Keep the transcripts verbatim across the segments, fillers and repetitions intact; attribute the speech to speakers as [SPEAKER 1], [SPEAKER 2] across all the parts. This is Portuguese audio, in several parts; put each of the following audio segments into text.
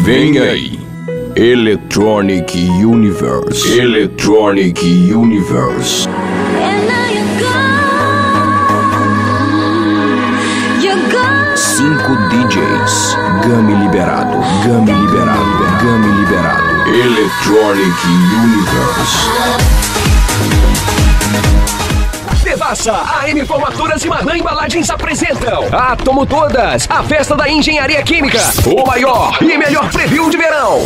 [SPEAKER 1] Vem aí, Electronic Universe, Electronic Universe. Cinco D Js, Game liberado, Game liberado, Game liberado. Electronic Universe.
[SPEAKER 2] Devassa, A M Formaturas e Manan Embalagens apresentam Átomo Todas, a festa da engenharia química, o maior e melhor preview de verão.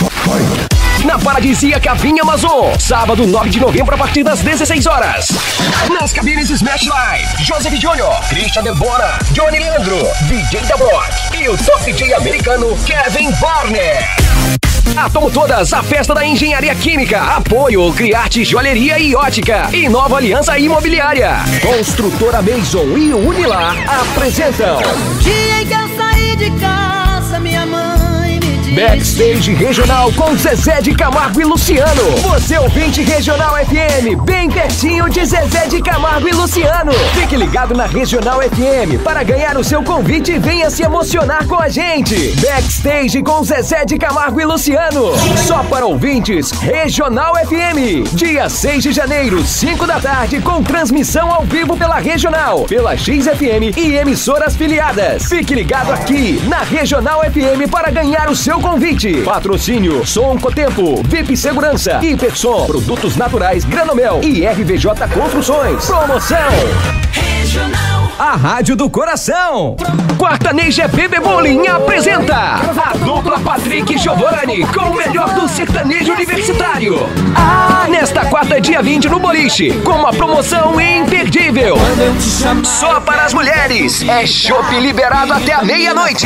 [SPEAKER 2] Na paradisíaca Vinha Amazon, sábado nove de novembro a partir das dezesseis horas. Nas cabines Smash Live, Joseph Júnior, Christian Debora, Johnny Leandro, D J da Block e o top D J americano Kevin Barner. Átomo Todas, a festa da engenharia química. Apoio Criarte Joalheria e Ótica e Nova Aliança Imobiliária. Construtora Mason e Unilar apresentam
[SPEAKER 3] Dia que eu saí de casa, minha mãe me disse.
[SPEAKER 2] Backstage Regional com Zezé de Camargo e Luciano. Você ouvinte Regional F M, bem pertinho de Zezé de Camargo e Luciano. Fique ligado na Regional F M para ganhar o seu convite e venha se emocionar com a gente. Backstage com Zezé de Camargo e Luciano. Só para ouvintes Regional F M. Dia seis de janeiro, cinco da tarde, com transmissão ao vivo pela Regional, pela X F M e emissoras filiadas. Fique ligado aqui na Regional F M para ganhar o seu convite. Patrocínio Som Cotempo, V I P Segurança, Hipersom, Produtos Naturais, Granomel e R V J Construções. Promoção Regional. A Rádio do Coração. Quartaneja B B Bowling apresenta a dupla Patrick e Giovanni com o melhor do sertanejo universitário. Ah, nesta quarta, dia vinte, no Boliche, com uma promoção imperdível. Só para as mulheres. É chopp liberado até a meia-noite.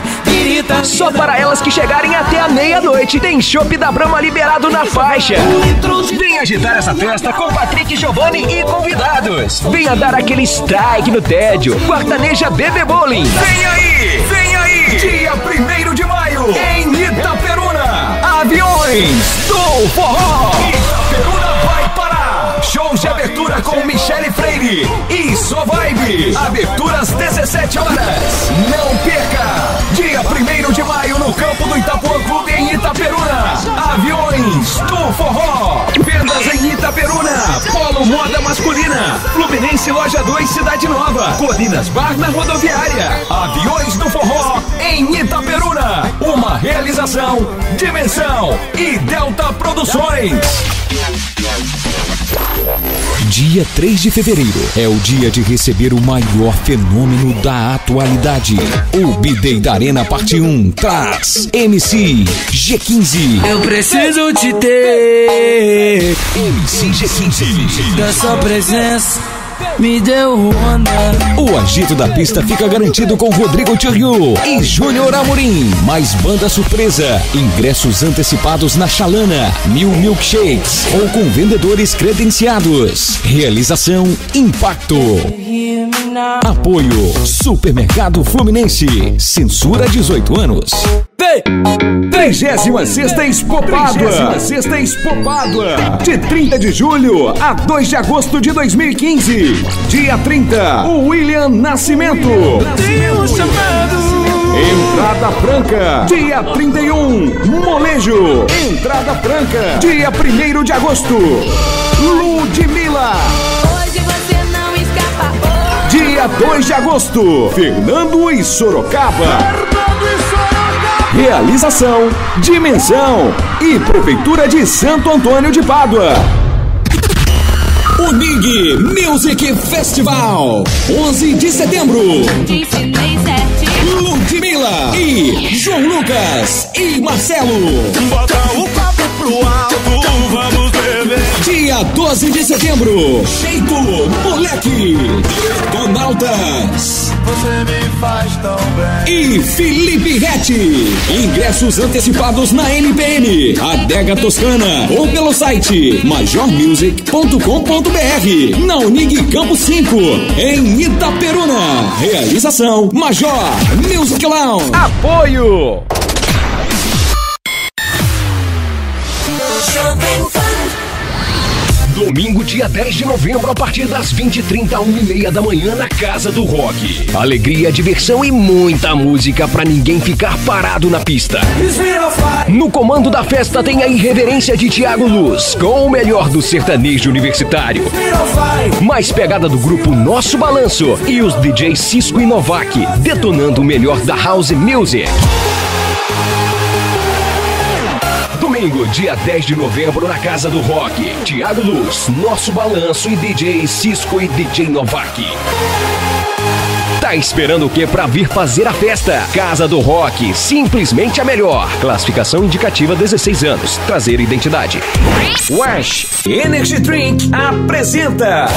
[SPEAKER 2] Só para elas que chegarem até a meia-noite. Tem chopp da Brahma liberado na faixa. Venha agitar essa festa com Patrick, Giovanni e convidados. Venha dar aquele strike no tédio. Quartaneja B B Bowling. Vem aí, vem aí. Dia primeiro de maio, em Itaperuna. Aviões do Forró. Itaperuna vai parar. Shows de abertura com Michele Freire e Só Vibe. Abertura às dezessete horas. Não perca. Dia primeiro de maio no campo do Itapuã Clube em Itaperuna. Aviões do Forró. Vendas em Itaperuna. Polo Moda Masculina. Fluminense Loja dois Cidade Nova. Colinas Bar na Rodoviária. Aviões do Forró em Itaperuna. Uma realização Dimensão e Delta Produções.
[SPEAKER 4] Dia três de fevereiro é o dia de receber o maior fenômeno da atualidade. O B-Day da Arena Parte um traz M C G quinze.
[SPEAKER 5] Eu preciso te ter.
[SPEAKER 4] M C G quinze.
[SPEAKER 5] Da sua presença me deu onda.
[SPEAKER 4] O agito da pista fica garantido com Rodrigo Tiriu e Júnior Amorim. Mais banda surpresa, ingressos antecipados na Chalana, Mil Milkshakes ou com vendedores credenciados. Realização Impacto. Apoio Supermercado Fluminense. Censura dezoito anos.
[SPEAKER 2] trigésima sexta Expo Pádua. Sexta Expo Pádua. De trinta de julho a dois de agosto de dois mil e quinze. Dia trinta, o William Nascimento.
[SPEAKER 5] Tenho chamado.
[SPEAKER 2] Entrada franca. Dia trinta e um, Molejo. Entrada franca. Dia primeiro de agosto, Ludmilla.
[SPEAKER 3] Hoje você não escapa.
[SPEAKER 2] Dia dois de agosto, Fernando e Sorocaba. Realização Dimensão e Prefeitura de Santo Antônio de Pádua. Unig Music Festival, onze de setembro.
[SPEAKER 3] Te ensinei certinho.
[SPEAKER 2] Ludmilla e João Lucas e Marcelo.
[SPEAKER 6] Bota o papo pro alto, vamos beber.
[SPEAKER 2] Dia doze de setembro, Cheito, Moleque, Detonautas.
[SPEAKER 6] Você me faz tão bem.
[SPEAKER 2] E Felipe Rete. Ingressos antecipados na N P M, Adega Toscana ou pelo site major music ponto com ponto b r. Na Unig Campo cinco, em Itaperuna. Realização Major Music Lounge. Apoio Domingo, dia dez de novembro, a partir das vinte e trinta, uma e meia da manhã, na Casa do Rock. Alegria, diversão e muita música pra ninguém ficar parado na pista. No comando da festa tem a irreverência de Thiago Luz, com o melhor do sertanejo universitário. Mais pegada do grupo Nosso Balanço e os D Js Cisco e Novak, detonando o melhor da House Music. Domingo, dia dez de novembro, na Casa do Rock. Thiago Luz, Nosso Balanço e D J Cisco e D J Novak. Tá esperando o que pra vir fazer a festa? Casa do Rock, simplesmente a melhor. Classificação indicativa dezesseis anos. Trazer identidade. Wash Energy Drink apresenta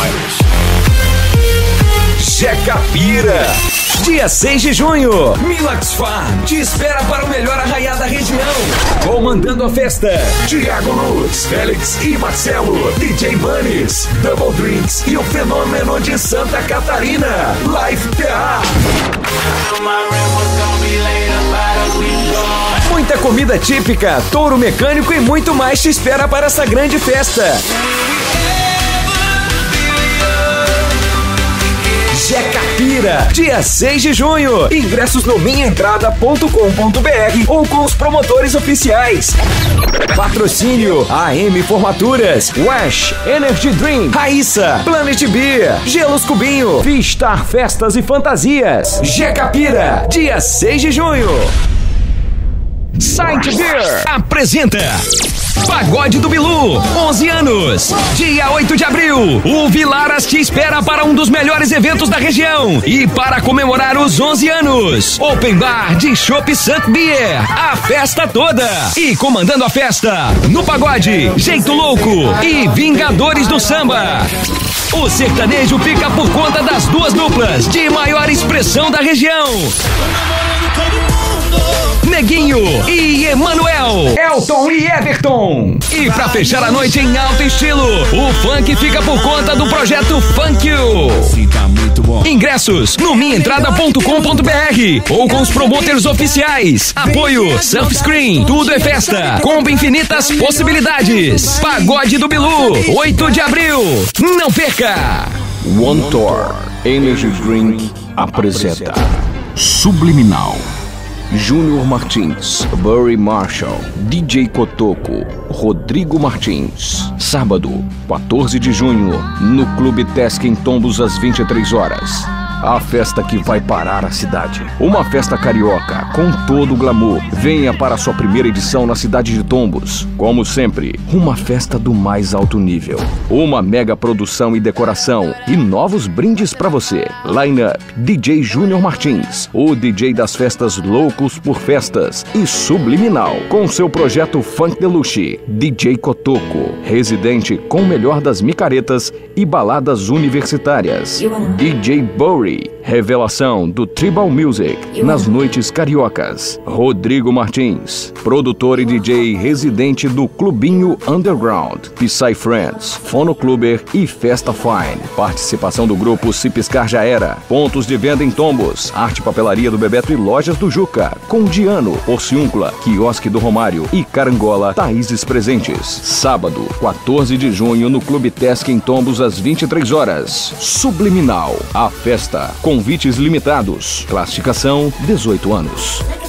[SPEAKER 2] Jecapira. Dia seis de junho, Milax Farm te espera para o melhor arraiá da região. Comandando a festa, Thiago Luz, Félix e Marcelo, D J Manes, Double Drinks e o fenômeno de Santa Catarina, Live P A. Muita comida típica, touro mecânico e muito mais te espera para essa grande festa. Jecapira, dia seis de junho. Ingressos no minha entrada ponto com ponto b r ou com os promotores oficiais. Patrocínio A M Formaturas, Wash Energy Drink, Raíssa, Planet Beer, Gelos Cubinho, Vistar Festas e Fantasias. Jecapira, dia seis de junho. Saint Beer apresenta Pagode do Bilu, onze anos. Dia oito de abril, o Vilaras te espera para um dos melhores eventos da região. E para comemorar os onze anos, Open Bar de Chopp Sant Beer, a festa toda. E comandando a festa, no pagode, Jeito Louco e Vingadores do Samba. O sertanejo fica por conta das duas duplas de maior expressão da região. Neguinho e Emanuel, Elton e Everton. E pra fechar a noite em alto estilo, o funk fica por conta do projeto Funk You. Ingressos no minha entrada ponto com ponto b r ou com os promoters oficiais. Apoio Surf Screen, tudo é festa, combo infinitas possibilidades. Pagode do Bilu, oito de abril, não perca.
[SPEAKER 1] One Tour Energy Drink apresenta Subliminal. Júnior Martins, Burry Marshall, D J Cotoco, Rodrigo Martins. Sábado, quatorze de junho, no Clube Tesc em Tombos, às vinte e três horas. A festa que vai parar a cidade. Uma festa carioca com todo o glamour. Venha para a sua primeira edição na cidade de Tombos. Como sempre, uma festa do mais alto nível. Uma mega produção e decoração e novos brindes para você. Line-up: D J Júnior Martins, o D J das festas Loucos por Festas, e Subliminal, com seu projeto Funk Deluxe, D J Cotoco, residente com o melhor das micaretas e baladas universitárias. D J Burry, revelação do Tribal Music nas noites cariocas. Rodrigo Martins, produtor e D J residente do Clubinho Underground, Psy Friends, Fonocluber e Festa Fine. Participação do grupo Se Piscar Já Era. Pontos de venda em Tombos, Arte Papelaria do Bebeto e Lojas do Juca, com Diano, Porciúncula, Quiosque do Romário e Carangola, Taíses presentes. Sábado, quatorze de junho, no Clube Tesc em Tombos, às vinte e três horas. Subliminal, a festa. Convites limitados. Classificação dezoito anos.